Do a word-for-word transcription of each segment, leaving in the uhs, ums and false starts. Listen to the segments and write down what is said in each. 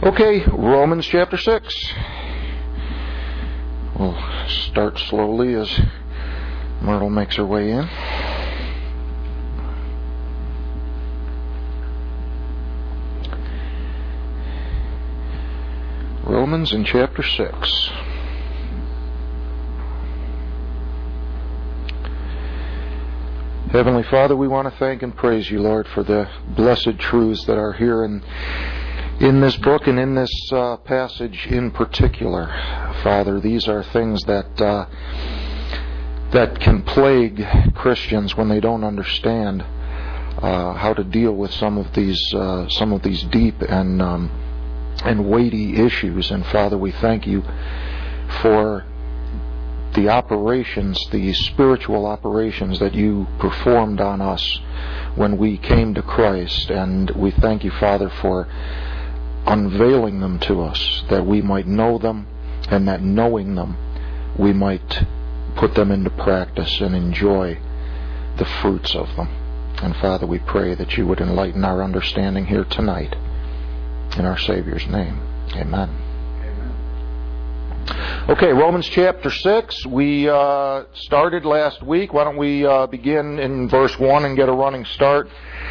Okay, Romans chapter six. We'll start slowly as Myrtle makes her way in. Romans in chapter six. Heavenly Father, we want to thank and praise you, Lord, for the blessed truths that are here in, in this book and in this uh, passage in particular. Father, these are things that uh, that can plague Christians when they don't understand uh, how to deal with some of these uh, some of these deep and um, and weighty issues. And Father, we thank you for the operations, the spiritual operations that you performed on us when we came to Christ. And we thank you, Father, for unveiling them to us, that we might know them, and that knowing them, we might put them into practice and enjoy the fruits of them. And Father, we pray that you would enlighten our understanding here tonight. In our Savior's name, amen. Okay, Romans chapter six. We uh, started last week. Why don't we uh, begin in verse one and get a running start?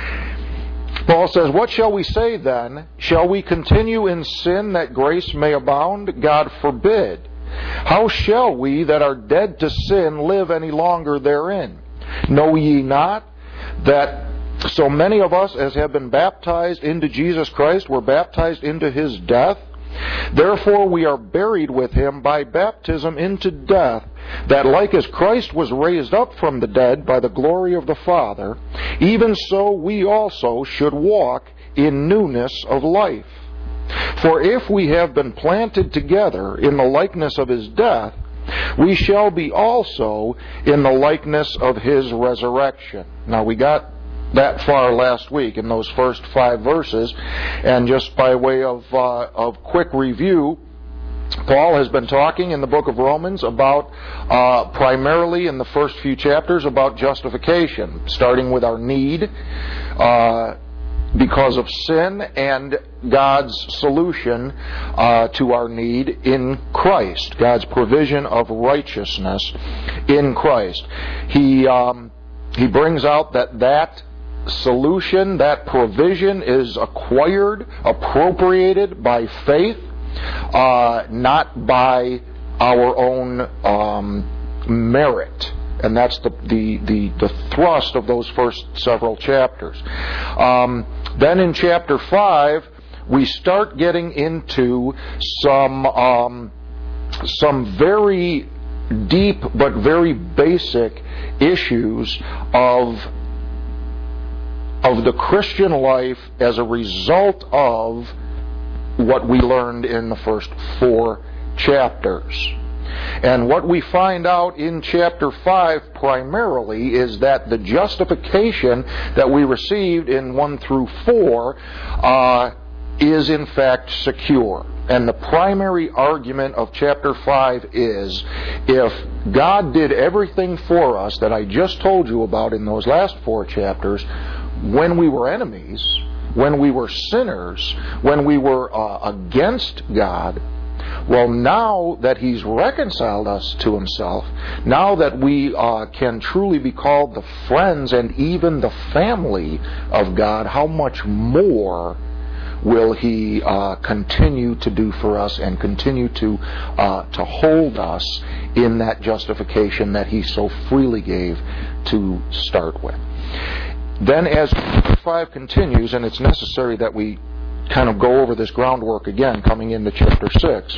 Paul says, "What shall we say then? Shall we continue in sin that grace may abound? God forbid. How shall we that are dead to sin live any longer therein? Know ye not that so many of us as have been baptized into Jesus Christ were baptized into His death? Therefore we are buried with Him by baptism into death, that like as Christ was raised up from the dead by the glory of the Father, even so we also should walk in newness of life. For if we have been planted together in the likeness of His death, we shall be also in the likeness of His resurrection." Now we got that far last week in those first five verses, and just by way of uh, of quick review, Paul has been talking in the book of Romans about uh, primarily in the first few chapters about justification, starting with our need uh, because of sin and God's solution uh, to our need in Christ, God's provision of righteousness in Christ. He um, he brings out that that solution, that provision is acquired, appropriated by faith, uh, not by our own um, merit. And that's the, the, the, the thrust of those first several chapters. Um, then in chapter five, we start getting into some um, some very deep but very basic issues of of the Christian life as a result of what we learned in the first four chapters. And what we find out in chapter five primarily is that the justification that we received in one through four uh, is in fact secure. And the primary argument of chapter five is, if God did everything for us that I just told you about in those last four chapters, when we were enemies, when we were sinners, when we were uh, against God, well, now that He's reconciled us to Himself, now that we uh, can truly be called the friends and even the family of God, how much more will He uh, continue to do for us and continue to uh, to hold us in that justification that He so freely gave to start with. Then as chapter five continues, and it's necessary that we kind of go over this groundwork again coming into chapter six,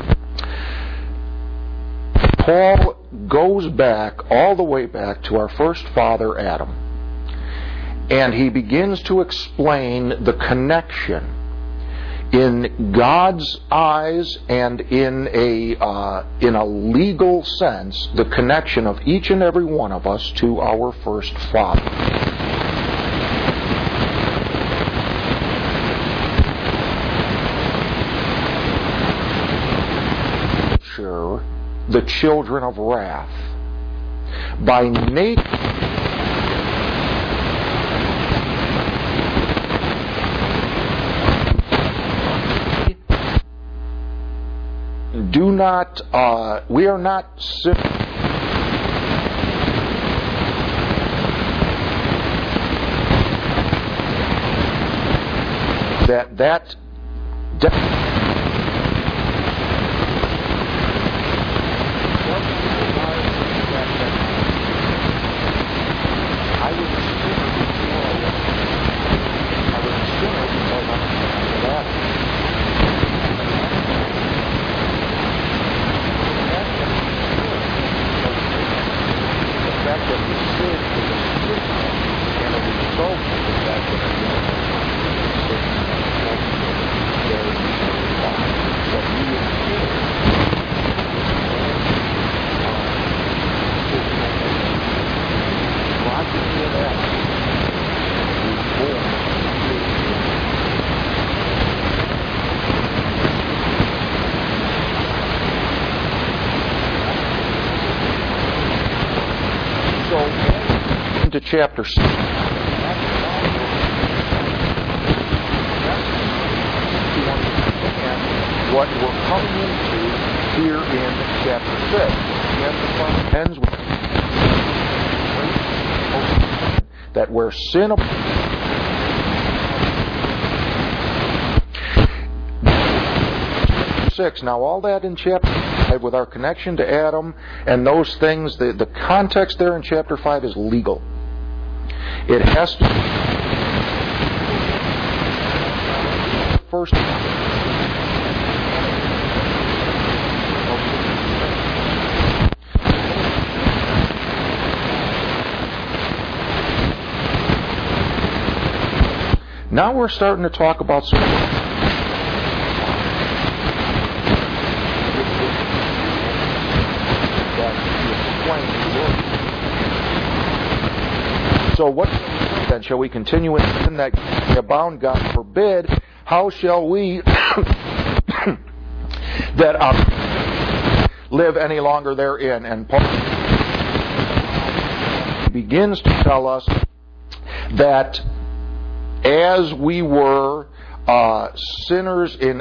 Paul goes back, all the way back to our first father, Adam, and he begins to explain the connection in God's eyes and in a uh, in a legal sense, the connection of each and every one of us to our first father. The children of wrath. By nature, do not, uh, we are not sinners. That, that, de- to chapter six. What we're coming into here in chapter six. Chapter five ends with that where sin six. Now all that in chapter five with our connection to Adam and those things, the, the context there in chapter five is legal. It has to be first. Now we're starting to talk about some. So what then? Shall we continue in sin that abound? God forbid. How shall we that uh, live any longer therein? And Paul begins to tell us that as we were uh, sinners in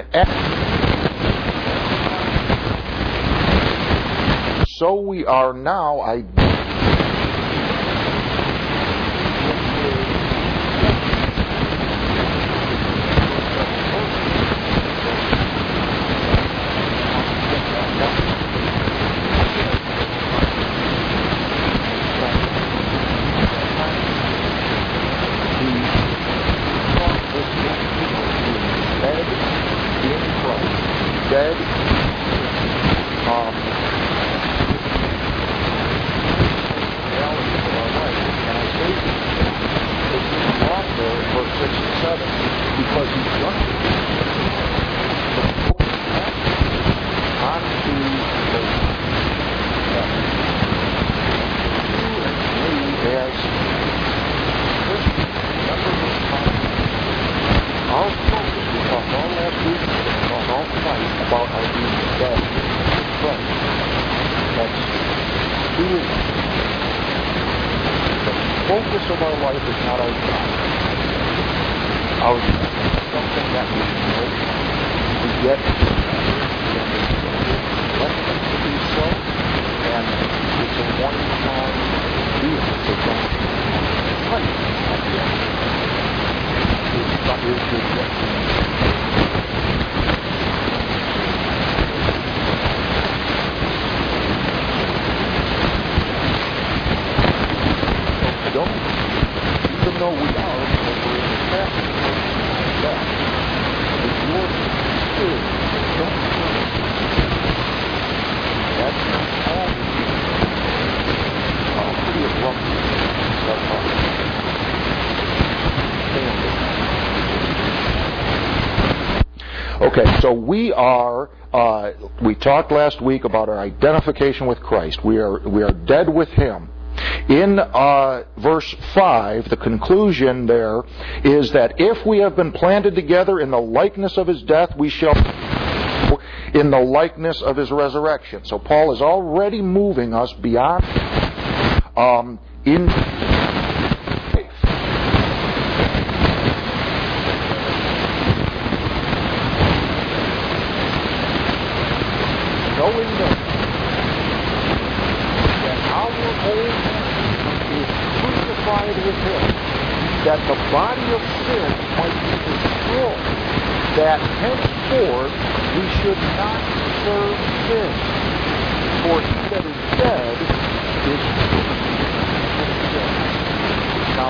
Adam, so we are now. I. Dead. Um, and I say it's brought there in verse six and seven because he's done it. Onto the you and me as Christians, remember this time. Our focus, we talked all last week, all tonight about our being dead in Christ. That's who is the focus of our life is not our God. Our God is something that we know, we get, let them to be so, and it's a one-time deal. It's a one-time at the end. It's not your good. Don't, even though we are over in the past, that if your spirit don't change, that's not all the uh, pretty abrupt stuff. Okay, so we are. Uh, we talked last week about our identification with Christ. We are we are dead with Him. In uh, verse five, the conclusion there is that if we have been planted together in the likeness of His death, we shall in the likeness of His resurrection. So Paul is already moving us beyond um, in faith. knowing this, that our old man is crucified with him, that the body of sin might be destroyed, that henceforth we should not serve sin. For he that is dead is free from sin. Now,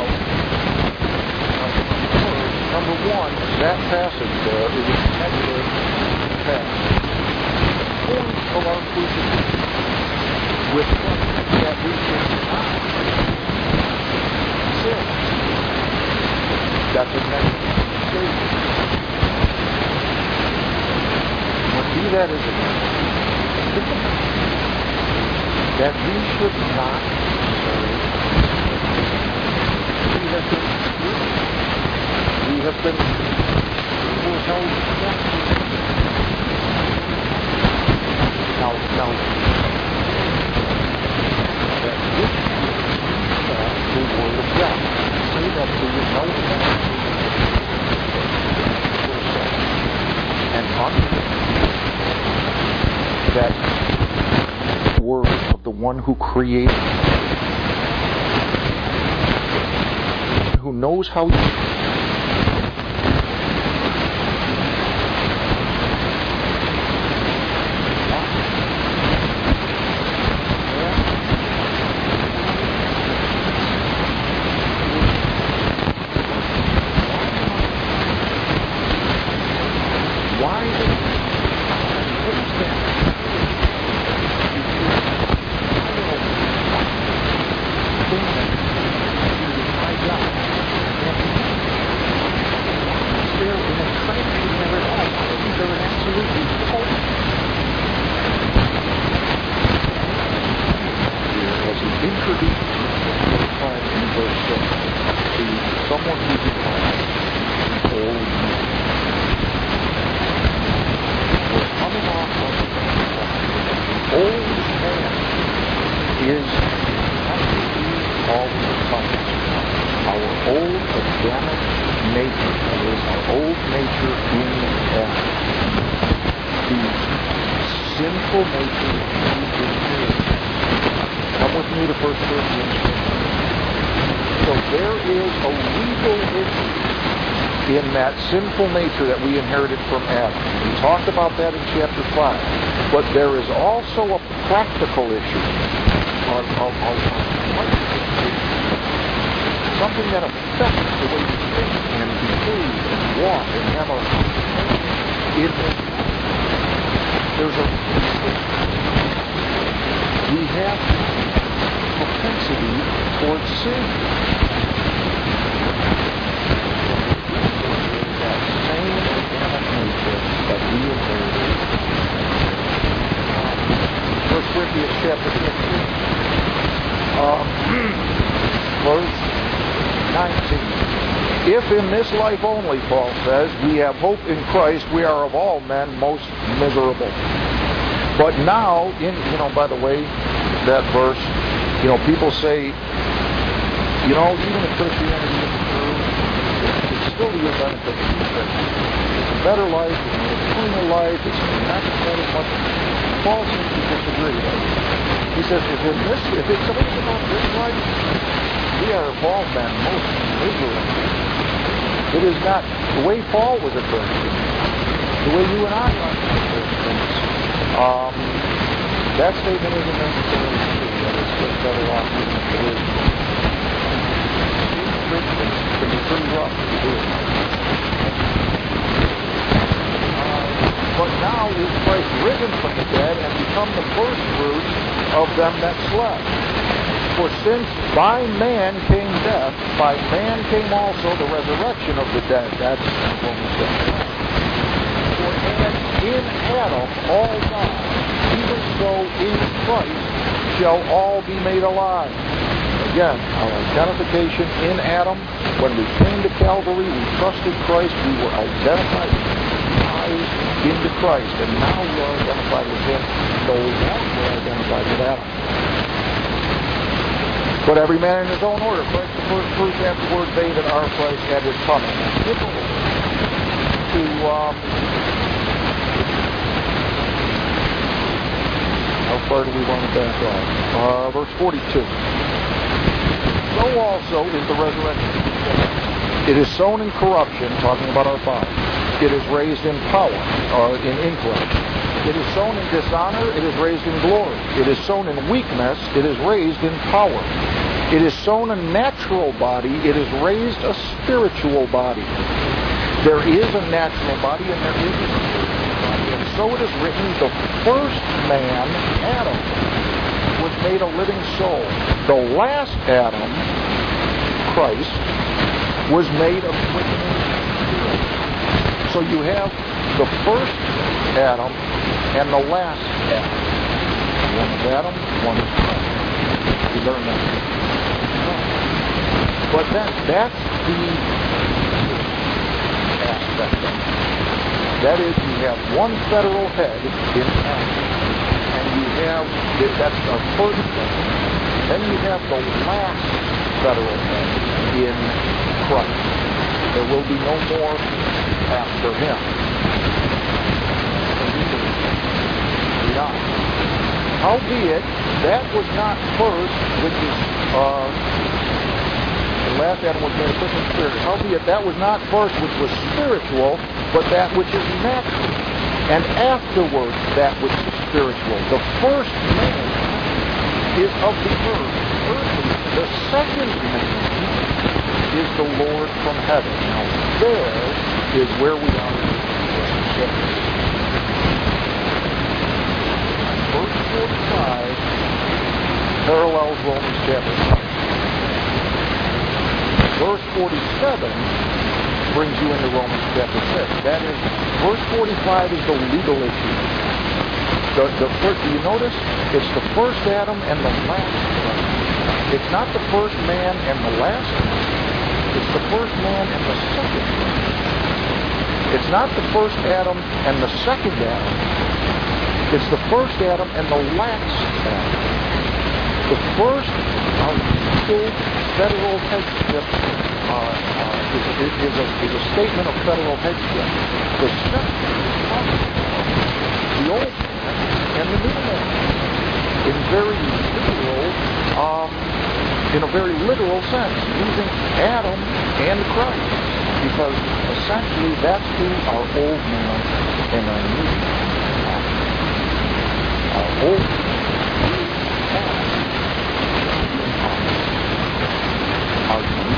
number one, that passage there is a negative passage. The point of our crucifixion with Christ that we should not sin. That's a negative statement. But be that as it may, that we should not serve. We have been we have been we were held captive. Now, now, that which is the word of God. Say that to you know and under that word of the one who created, who knows how you sinful nature that we inherited from Adam. We talked about that in chapter five. But there is also a practical issue, a, a, a, a something that affects the way we think and behave and walk and have our in there's a we have propensity towards sin. That we inherited. First Corinthians chapter fifteen, uh, verse nineteen. If in this life only, Paul says, we have hope in Christ, we are of all men most miserable. But now, in you know, by the way, that verse, you know, people say, you know, even if Christianity isn't true, it's still to your benefit to be Christian. Better life, it's a cleaner life, it's not as much. Paul seems to disagree. He says, if, in this, if it's something about this life, we are of all men most miserable. It is not the way Paul was a Christian, the way you and I are Christians. Um, that statement isn't necessarily true. That it's just better off than it is. Christians can be pretty rough to do it. But now is Christ risen from the dead and become the first fruits of them that slept. For since by man came death, by man came also the resurrection of the dead. That's Romans seven. For as in Adam all die, even so in Christ shall all be made alive. Again, our identification in Adam, when we came to Calvary, we trusted Christ, we were identified into Christ, and now we are identified with Him, no longer identified with Adam. But every man in his own order. Christ the first fruits, afterward they that are Christ at His coming. To um, far do we want to back off? Uh, verse forty-two. So also is the resurrection. It is sown in corruption, talking about our body. It is raised in power, uh, in intellect. It is sown in dishonor, it is raised in glory. It is sown in weakness, it is raised in power. It is sown a natural body, it is raised a spiritual body. There is a natural body and there is a spiritual body. And so it is written, the first man, Adam, was made a living soul. The last Adam, Christ, was made a quickening spirit. So you have the first Adam and the last Adam. One is Adam, one is Christ. We learn that. But that, that's the aspect of it. That is, you have one federal head in Adam. And you have, that's our first head. Then you have the last federal head in Christ. There will be no more after him. Howbeit, that was not first, which is, uh, the last Adam was made a quickening spirit. Howbeit, that was not first which was spiritual, but that which is natural. And afterwards, that which is spiritual. The first man is of the earth, earthly. The second man is the Lord from heaven. Now, there is where we are in the verse forty-five parallels Romans chapter five. Verse forty-seven brings you into Romans chapter six. That is, verse forty-five is the legal issue. The, the first, do you notice? It's the first Adam and the last Adam. It's not the first man and the last man. It's the first man and the second man. It's not the first Adam and the second Adam. It's the first Adam and the last Adam. The first uh, full federal headship uh, uh, is, is, a, is a statement of federal headship. The second is the old man and the new man. In very literal, um, in a very literal sense, using Adam and Christ. Because essentially that's who our old man and our new man. Our old past, our new,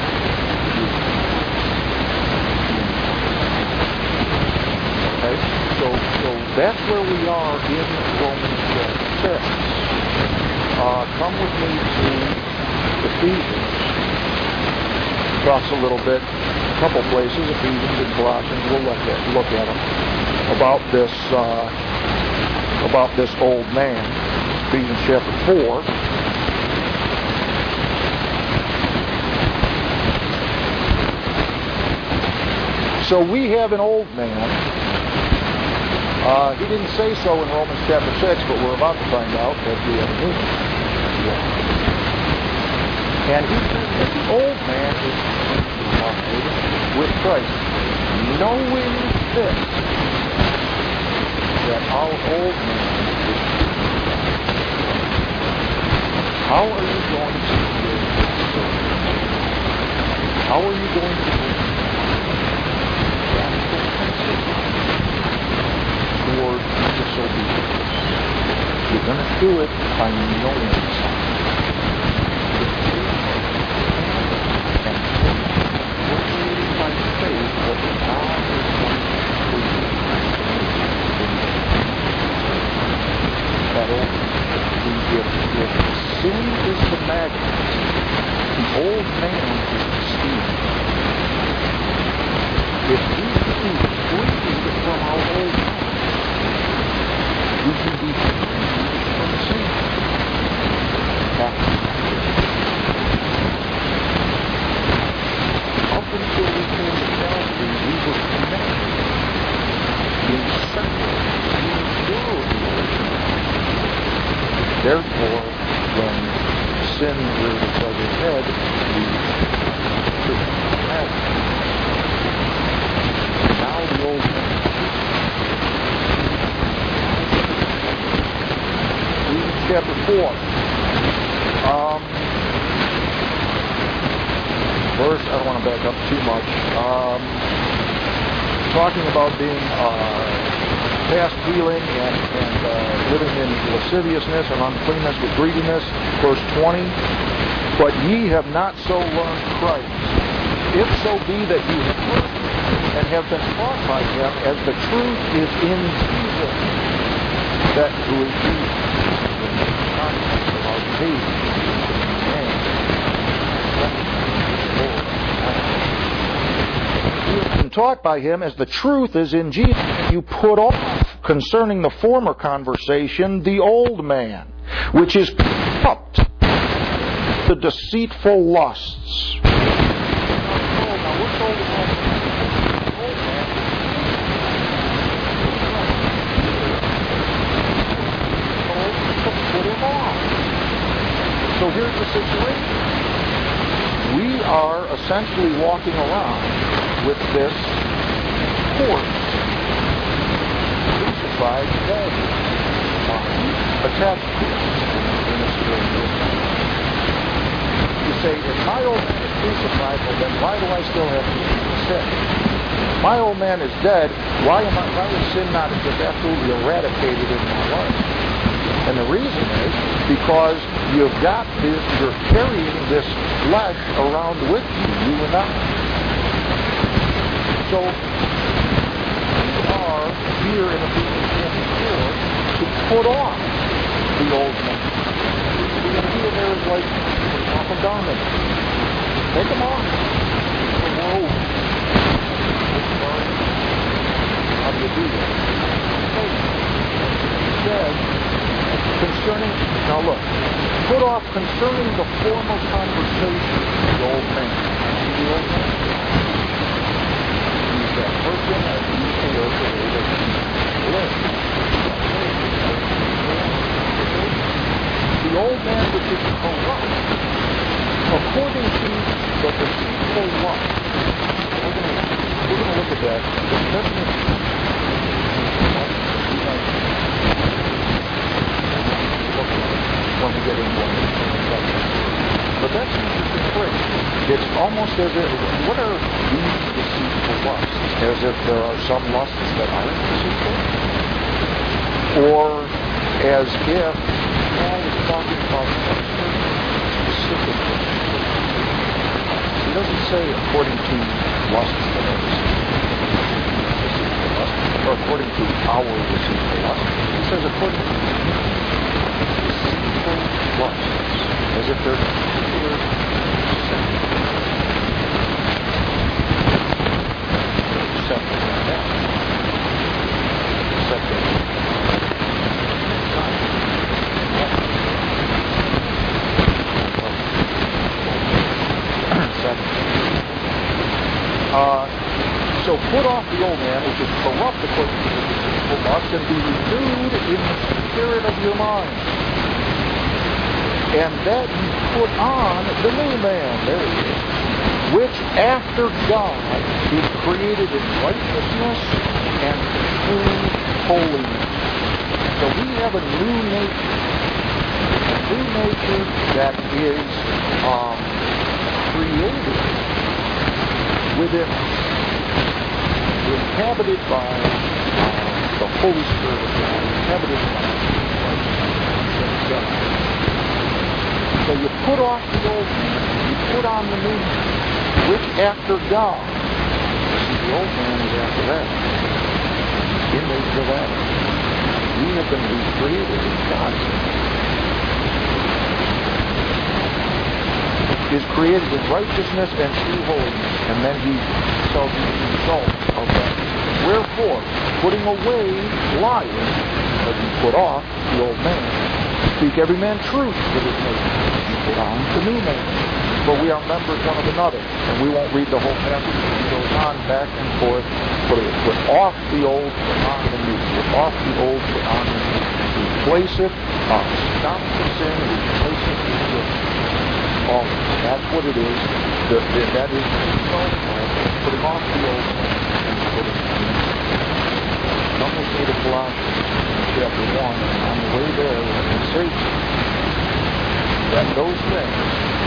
okay, so so that's where we are in Romans chapter six. Uh, come with me to Ephesians. Talks a little bit, a couple places, Ephesians and Colossians. We'll look at look at them about this. Uh, about this old man. Ephesians chapter four. So we have an old man. Uh, he didn't say so in Romans chapter six, but we're about to find out that we have a new man. And he says that the old man is crucified with Christ, knowing this, that our old man is crucified. How are you going to live this story? How are you going to live radical principle toward disobedience? You're going to do it by knowing something. And working by faith that God is going to that old if, if sin is the magnet, the old man is the steam. If we can be freed from our old man, we can be freed from sin. That's up until we came to Calvary, we were connected, inseparable, indurable. Therefore, when sin reared its ugly head, we took it. Now the old man, we chapter four. Um, verse, I don't want to back up too much. Um, talking about being uh, past healing and, and uh, living in lasciviousness and uncleanness with greediness. Verse twenty. But ye have not so learned Christ. If so be that ye have learned and have been taught by him, as the truth is in Jesus, that who is Jesus, in the context of our faith, you have been taught by him, as the truth is in Jesus, and you put off, concerning the former conversation, the old man, which is corrupt, the deceitful lusts. Now, what's old man? Old man. Put him off. So here's the situation. We are essentially walking around with this corpse, crucified, dead, attached to us in a strange. You say, if my old man is crucified, well then why do I still have sin? My old man is dead, why am I, why is sin not just absolutely eradicated in my life? And the reason is because you've got this, you're carrying this flesh around with you, you and I. So, we are here in Ephesians chapter four to put off the old man. The idea there is like, off a garment. Take them off. The robe. How do you do that? It says, concerning, now look, put off concerning the former conversation, the old man. The old man? He's that person that used to work the way that he lived. The old man which is corrupt, according to the deceitful lust. We're going to we're going to look at that. It doesn't when we get into it. But that's an interesting phrase. It's almost as if, what are these deceitful lusts? As if there are some lusts that aren't deceitful? Or as if Paul is talking about some specific lust. He doesn't say according to lusts that are deceitful lust, or according to our deceitful lust. He says according to deceitful lusts, as if they're particular sin. Separate from that. Separate. Uh, so put off the old man, which is corrupt according to the deceitful lust, and be renewed in the spirit of your mind. And that you put on the new man, there it is, which after God is created in righteousness and true holiness. So we have a new nature, a new nature that is um, created within us, inhabited by uh, the Holy Spirit of God, inhabited by God. So you put off the old man, you put on the new man, which after God. See, the old man is after that. Image of Adam. We have been recreated in God's image. Is created in righteousness and true holiness. And then he tells you the result of that. Wherefore, putting away lying, as you put off the old man, speak every man truth with his neighbor. You put on the new man. For we are members one of another. And we won't read the whole passage. It goes on back and forth. Put, it, put off the old, put on the new. Put off the old, put on the new. Replace it. Uh, stop the sin. Replace it with good. Oh, that's what it is. The, the, that is the result of putting off the old and putting on the new. Come with me to Colossians chapter one. way there when he says that those things,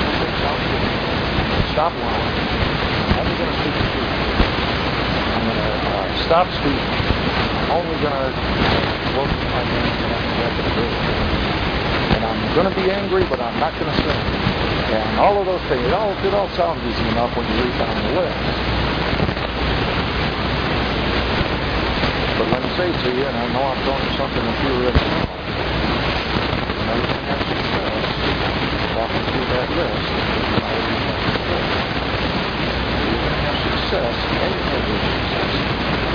stop lying. I'm only going to speak the truth. I'm going to uh, stop speaking. I'm only going to work with my hands and I'm going to do it. And I'm going to be angry, but I'm not going to sin. And all of those things, it all, it all sounds easy enough when you read down the list. But let me say to you, and I know I'm telling you something that you already know, you're never going to have success walking through that list. You're going to have success, any measure of success.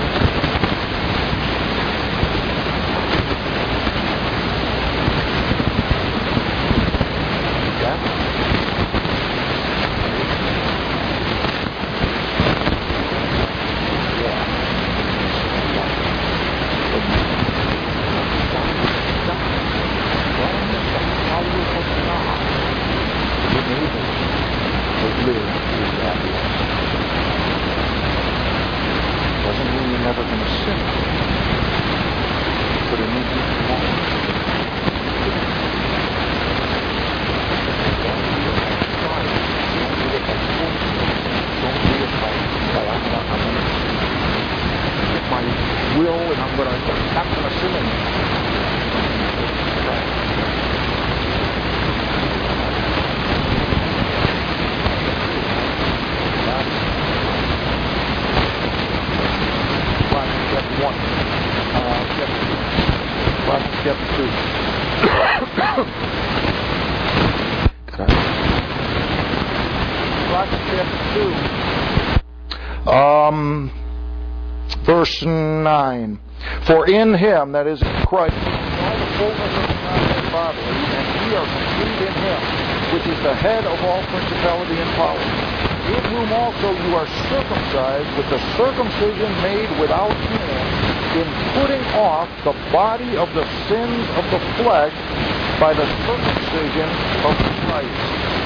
Um, verse nine. For in him, that is in Christ, all the fullness of the Godhead bodily, and we are complete in him, which is the head of all principality and power. In whom also you are circumcised with the circumcision made without hands, in putting off the body of the sins of the flesh by the circumcision of Christ.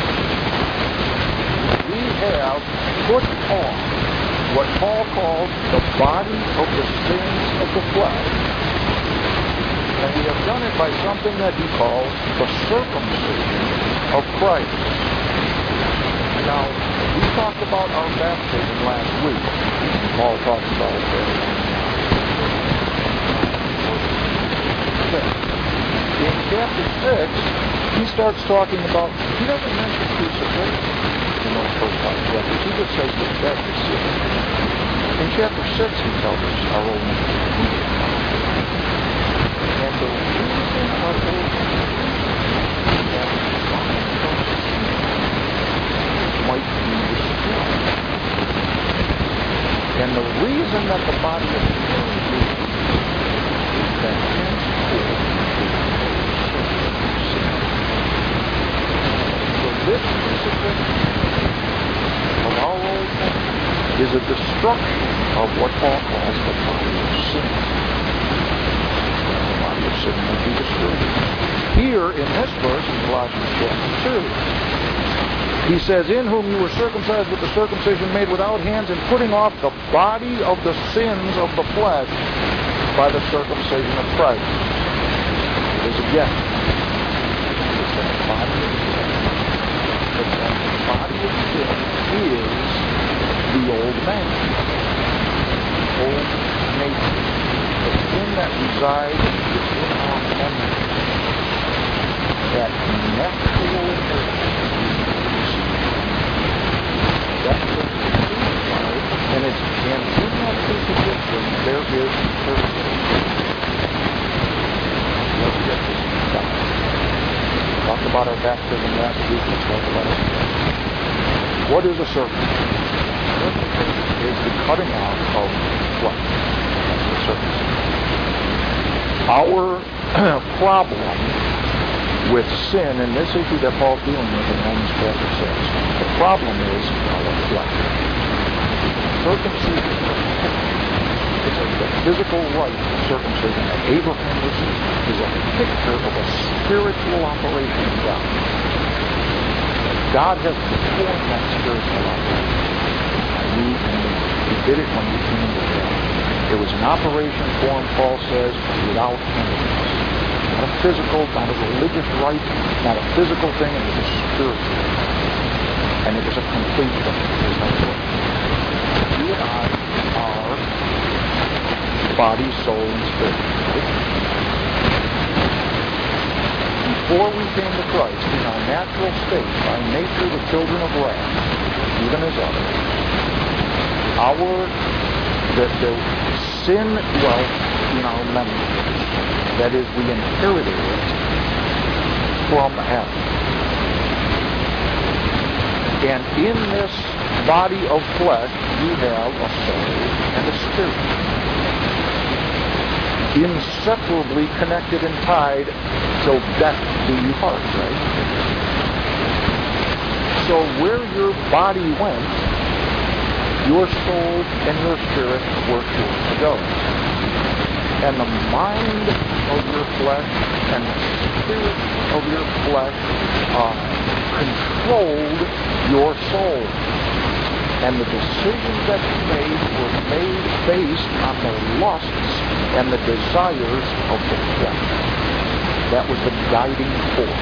We have put off what Paul calls the body of the sins of the flesh. And we have done it by something that he calls the circumcision of Christ. Now, we talked about our baptism last week. Paul talked about it there. In chapter six, he starts talking about, he doesn't mention crucifixion in those first five chapters. He just says that that is sin. In chapter six, he tells us our old man. And the reason our old man might be destroyed. And the reason that the body of sin is that henceforth so this crucifixion of our old man is a destruction of what Paul calls the body of sin. The body of sin will be destroyed. Here in this verse, in Colossians chapter two, he says, in whom you were circumcised with the circumcision made without hands, and putting off the body of the sins of the flesh by the circumcision of Christ. It is again. It's that the body of sin. It's that the body of sin is the old man, old nature, the sin that resides within our memory, that natural inheritance. That's what it's crucified, and it's and in that crucifixion there is eternity. Let's get this done. We talked about our baptism last week. Let's talk about it. What is a circumcision? Is the cutting out of flesh. That's the circumcision. Our problem with sin, and this issue that Paul's dealing with in Romans chapter six, the problem is our flesh. Circumcision is a, the physical rite of circumcision that Abraham received is a picture of a spiritual operation of God. God has performed that spiritual operation. He, he did it when he came into the world. It was an operation formed, Paul says, without hindrance. Not a physical, not a religious rite, not a physical thing, it was a spiritual thing. And it was a complete thing. There's no choice. You and I are body, soul, and spirit. Right? Before we came to Christ, in our natural state, by nature the children of wrath, even as others, our, the, the sin dwelt in our memories. That is, we inherited it from Adam. And in this body of flesh, you have a soul and a spirit. Inseparably connected and tied till death do you part, right? So where your body went, your soul and your spirit were sure to go. And the mind of your flesh and the spirit of your flesh uh, controlled your soul. And the decisions that you made were made based on the lusts and the desires of the flesh. That was the guiding force.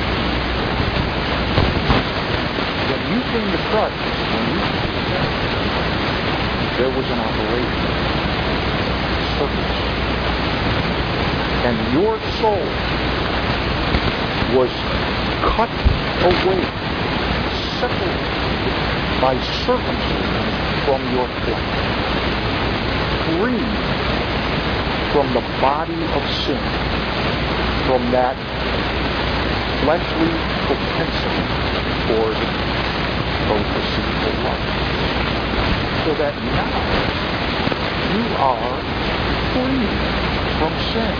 When you came to Christ, when you came to Christ, there was an operation, circumcision. And your soul was cut away, separated by circumcision from your flesh, free from the body of sin, from that fleshly propensity toward those deceitful lusts. So that now you are free from sin.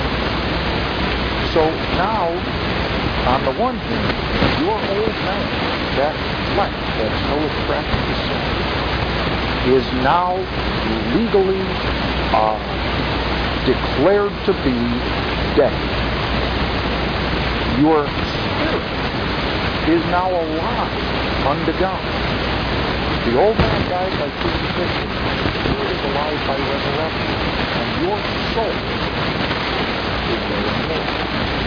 So now, on the one hand, your old man, that flesh that's so attracted to sin, is now legally uh, declared to be dead. Your spirit is now alive unto God. The old man died by crucifixion. The spirit is alive by resurrection. And your soul is there in the Lord.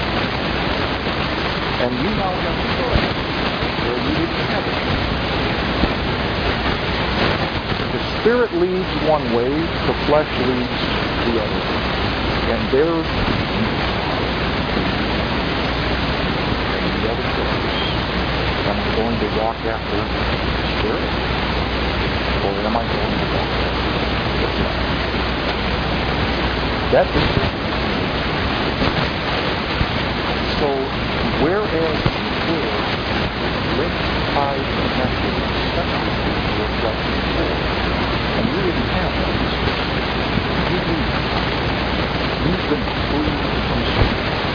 And you now have a choice where you didn't have it. The spirit leads one way, the flesh leads the other. And there and the other choice. Am I going to walk after the spirit? Or am I going to walk after the flesh? That's the decision. So, whereas before, linked, tied, connected, separated your flesh before, and you didn't have that, you need you've been free from sin.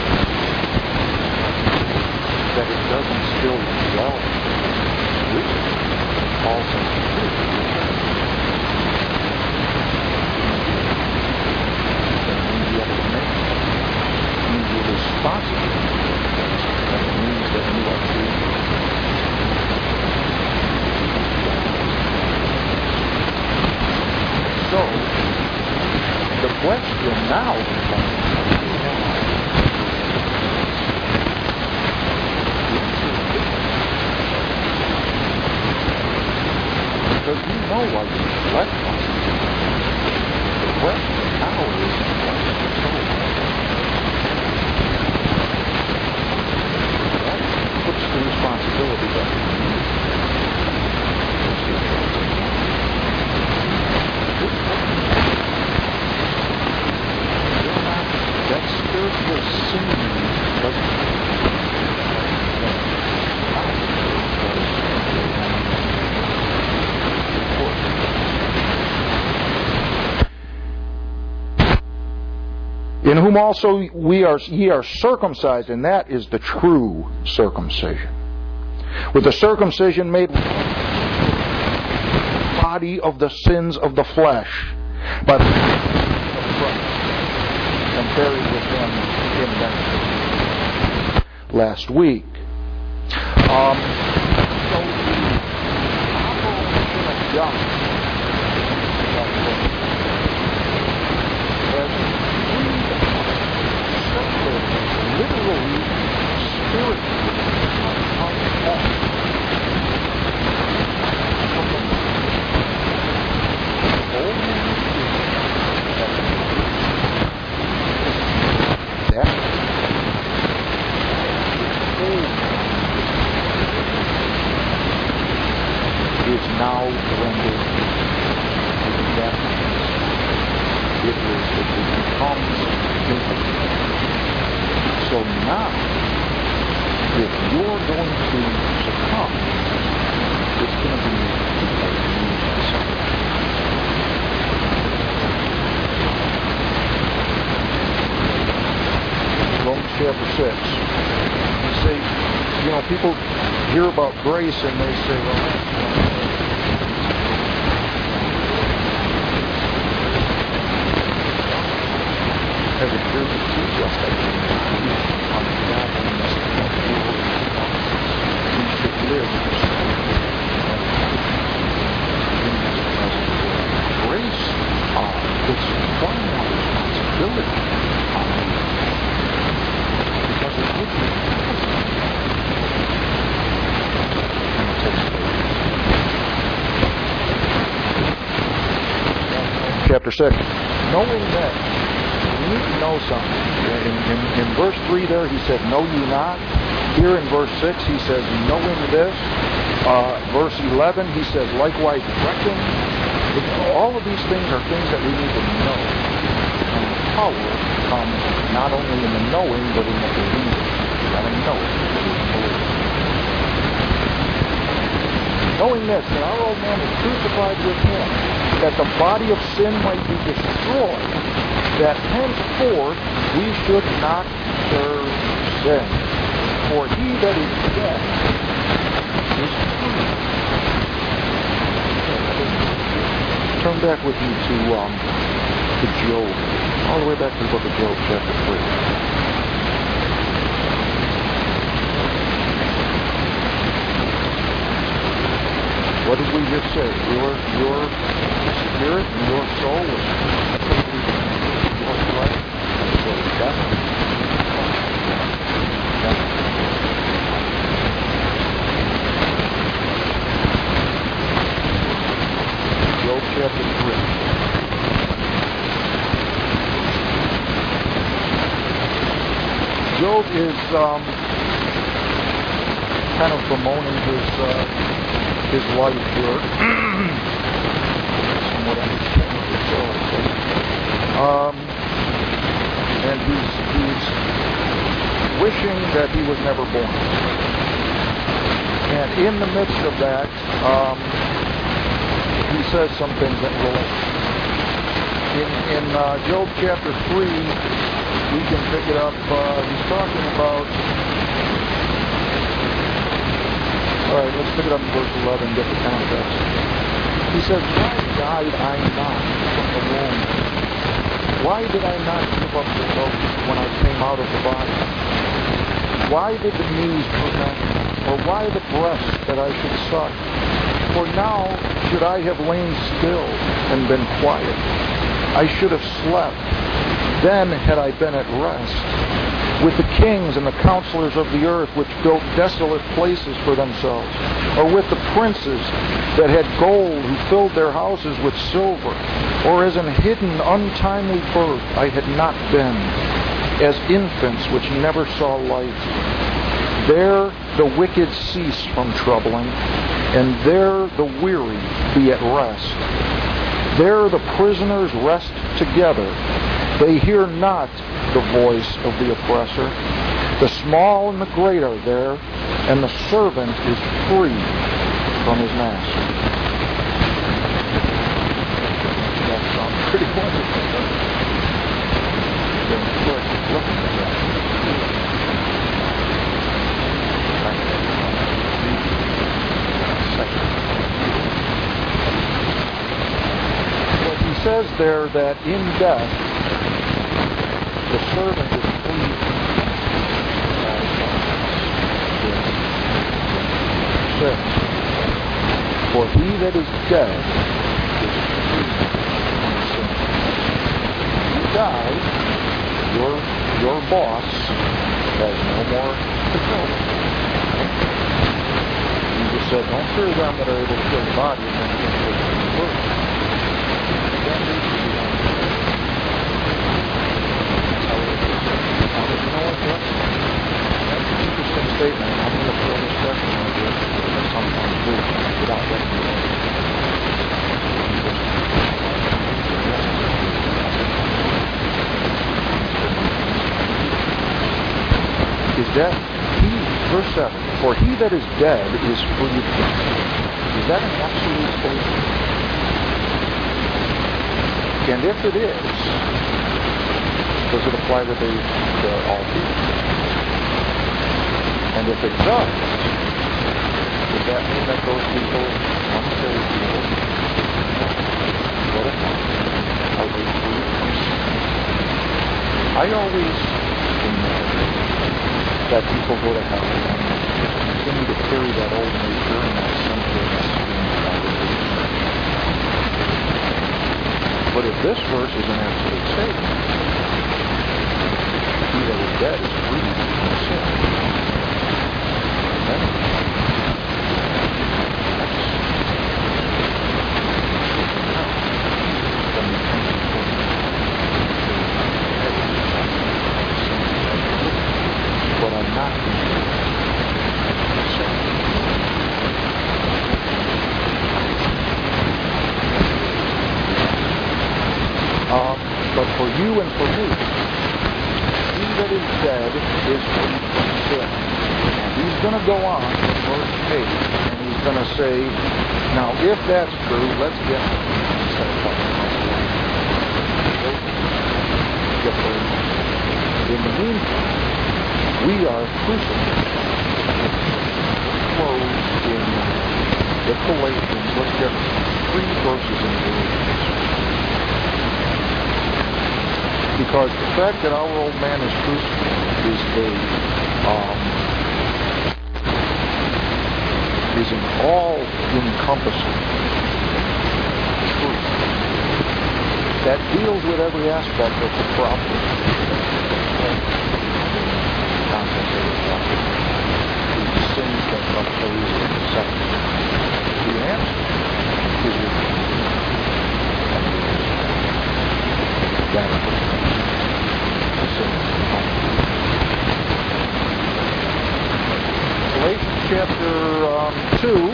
That it doesn't still dwell with you, also with you. That means you have to make it. It means you're responsible. And it means that you are free. So, the question now becomes, because you know what you reflect on. The question now is, what's the soul? That puts the responsibility back on you. That spiritual sin doesn't in whom also we are ye are circumcised, and that is the true circumcision. With the circumcision made the body of the sins of the flesh, by the of Christ, and buried with him in baptism last week. Um, so the operation of God has freed us, separated, literally now rendered to deafness. It is, it becomes impotent. So now, if you're going to succumb, it's going to be too late to use something. Romans chapter six. You say, you know, people hear about grace and they say, well, that's as it appears to teach us that we on the godliness of the world, we should live in this grace uh, puts far more responsibility on me because it would be and it takes place. Chapter six. Knowing that you need to know something. In, in, in verse three there, he said, know ye not. Here in verse six, he says, knowing this. Uh, verse eleven, he says, likewise reckon. All of these things are things that we need to know. And the power comes not only in the knowing, but in the believing. You got to know it. Knowing this, that our old man is crucified with him, that the body of sin might be destroyed, that henceforth we should not serve sin. For he that is dead is free. Turn back with me to um, to Job, all the way back to the book of Job, chapter three. What did we just say? Your your spirit and your soul was your flesh was death. Job chapter three. Job is um, kind of bemoaning his uh, his life here. Somewhat understandably so. Um, and he's he's wishing that he was never born. And in the midst of that, um, he says some things that relate. In, in uh, Job chapter three, we can pick it up. Uh, he's talking about. All right, let's pick it up in verse eleven and get the context. He says, "Why died I not from the womb? Why did I not give up the ghost when I came out of the body? Why did the knees prevent me? Or why the breast that I should suck? For now should I have lain still and been quiet. I should have slept. Then had I been at rest with the kings and the counselors of the earth, which built desolate places for themselves, or with the princes that had gold, who filled their houses with silver, or as in hidden untimely birth I had not been, as infants which never saw light. There the wicked cease from troubling, and there the weary be at rest. There the prisoners rest together. They hear not the voice of the oppressor. The small and the great are there, and the servant is free from his master." That sounds pretty wonderful, doesn't it? Then, look, look at that. But he says there that in death, the servant is free from all six. For he that is dead is free from sin. You die, your your boss has no more control. You just said, don't fear them that are able to kill the body and then kill the word. That's an interesting statement. I'm going to throw this question on you at some point too, without getting to it. dead, he, verse seven, for he that is dead is freed from sin. Is that an absolute statement? And if it is, does it apply to, the, to all people? And if it does, does that mean that those people, unsaved people, go to hell? Are they free from sin? I always imagine that people go to hell and continue to carry that old nature and that sinfulness in the congregation. But if this verse is an absolute statement, he that is dead is free from sin. Then, that's but I'm not um, but for you and for me, he that is dead is free from sin. And he's going to go on in verse eight, and he's going to say, now if that's true, let's get instead of talking about in the meantime, we are crucified, clothed in the Galatians. Let's get three verses in Galatians. Because the fact that our old man is crucified is a um, is an all-encompassing truth that deals with every aspect of the problem. The sins that oppose the second. The answer is that the sins Galatians chapter um, two,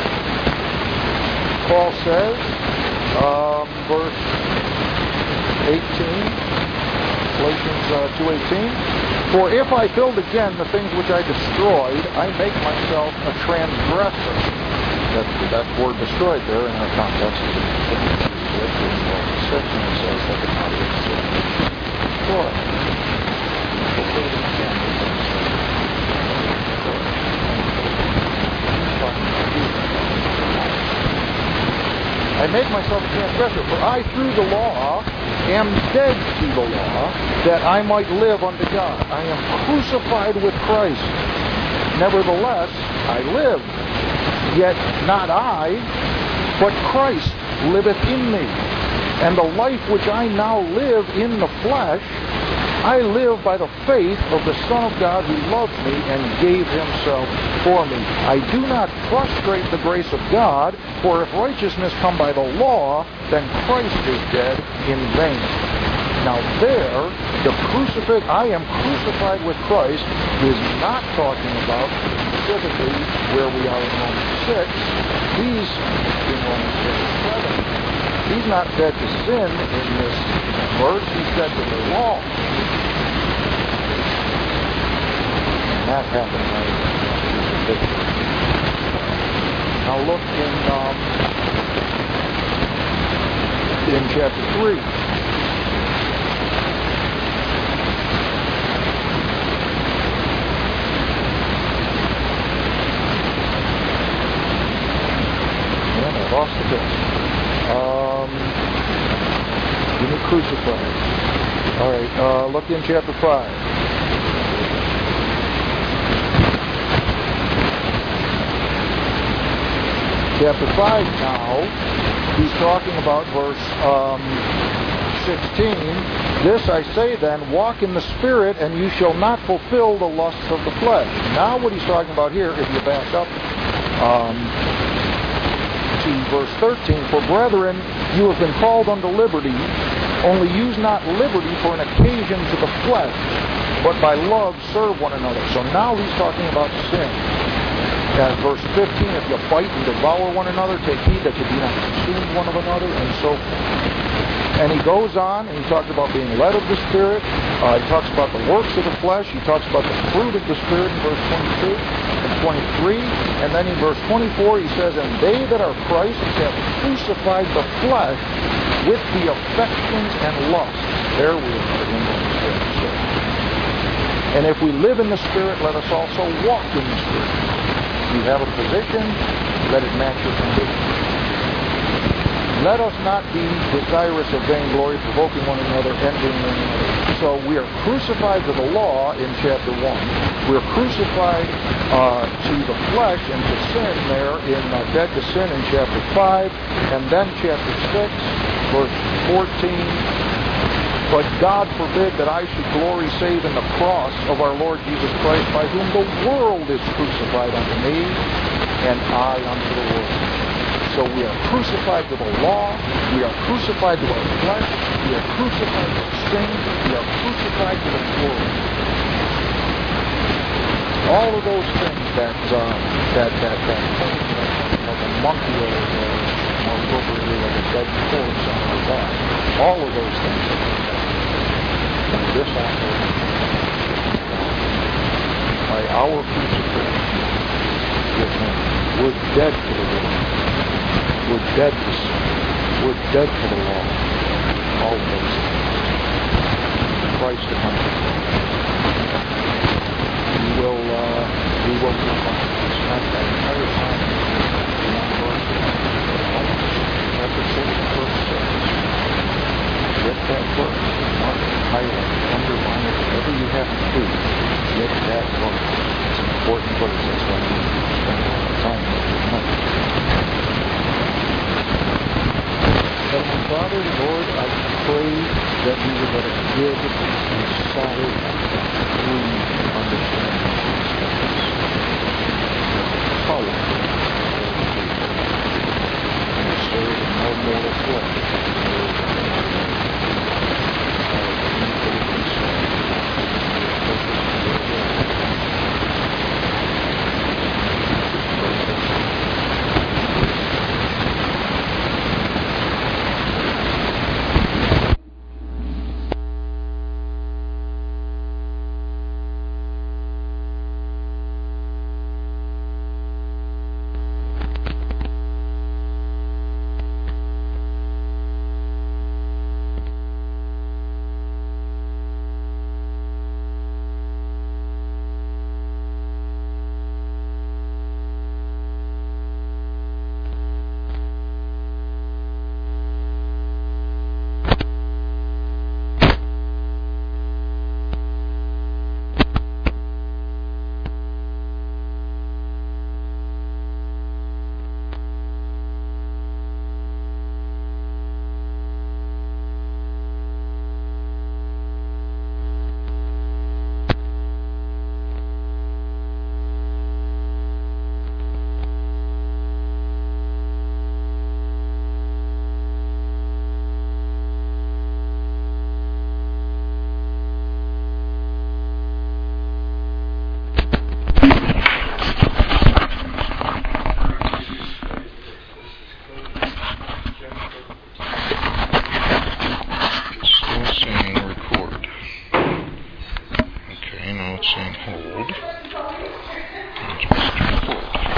Paul says, um, verse eighteen, Galatians uh, two eighteen, for if I build again the things which I destroyed, I make myself a transgressor. That's that word destroyed there in our context is six, and it says that the body is destroyed. I make myself a transgressor, for I through the law am dead to the law, that I might live unto God. I am crucified with Christ. Nevertheless, I live. Yet not I, but Christ liveth in me. And the life which I now live in the flesh, I live by the faith of the Son of God who loved me and gave himself for me. I do not frustrate the grace of God, for if righteousness come by the law, then Christ is dead in vain. Now there, the crucifix, I am crucified with Christ, is not talking about specifically where we are in Romans six. He's in Romans six seven. He's not dead to sin in this verse. He's dead to the law. And that happened right in the Now look in um, in chapter three. Man, I lost the bit. Um, give me crucified. All right, uh, look in chapter five. Chapter five now, he's talking about verse um, sixteen. This I say then, walk in the Spirit, and you shall not fulfill the lusts of the flesh. Now what he's talking about here, if you back up um, to verse thirteen, for brethren, you have been called unto liberty, only use not liberty for an occasion to the flesh, but by love serve one another. So now he's talking about sin. At verse fifteen, if you fight and devour one another, take heed that you do not consume one of another, and so forth. And he goes on and he talks about being led of the Spirit. Uh, he talks about the works of the flesh. He talks about the fruit of the Spirit in verse twenty-two and twenty-three. And then in verse twenty-four he says, and they that are Christ's have crucified the flesh with the affections and lusts. There we are in Romans chapter six. And if we live in the Spirit, let us also walk in the Spirit. You have a position, let it match your condition. Let us not be desirous of vainglory, provoking one another, envying one another. So we are crucified to the law in chapter one. We're crucified uh, to the flesh and to sin there in uh, dead to sin in chapter five. And then chapter six, verse fourteen. But God forbid that I should glory save in the cross of our Lord Jesus Christ, by whom the world is crucified unto me, and I unto the world. So we are crucified to the law, we are crucified to our flesh, we are crucified to sin, we are crucified to the world. All of those things that uh, that that that like a monkey or uh, more appropriately like a dead corpse on our back, all of those things are dishonored by our crucifixion with Him. We're dead to the world. We're dead to sin. We're dead to the law. All of those things. Christ upon the cross. We will, uh, we will confront. We spent that entire time in that verse. Chapter six, verse six. Get that verse. Mark it, highlight it, underline it, whatever you have to do. Get that verse. It's an important verse. That's why we spend a lot of time every night. Heavenly Father, Lord, I pray that you would let us good and solid true understanding of these things. Powerful and serve in no mortal flesh. Saying hold. And it's record.